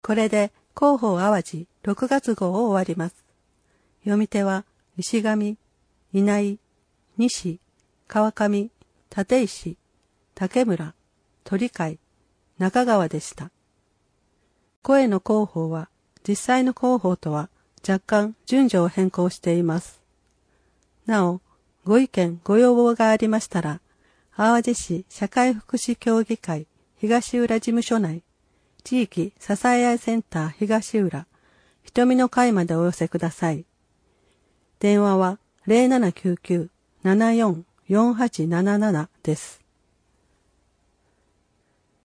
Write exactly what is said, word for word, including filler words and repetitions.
これで広報淡路ろくがつ号を終わります。読み手は石上、稲井、西、川上、立石、竹村、鳥飼、中川でした。声の広報は実際の広報とは若干順序を変更しています。なお、ご意見ご要望がありましたら、淡路市社会福祉協議会東浦事務所内、地域支え合いセンター東浦、瞳の会までお寄せください。電話は ゼロななきゅうきゅう ななよん よんはちななな です。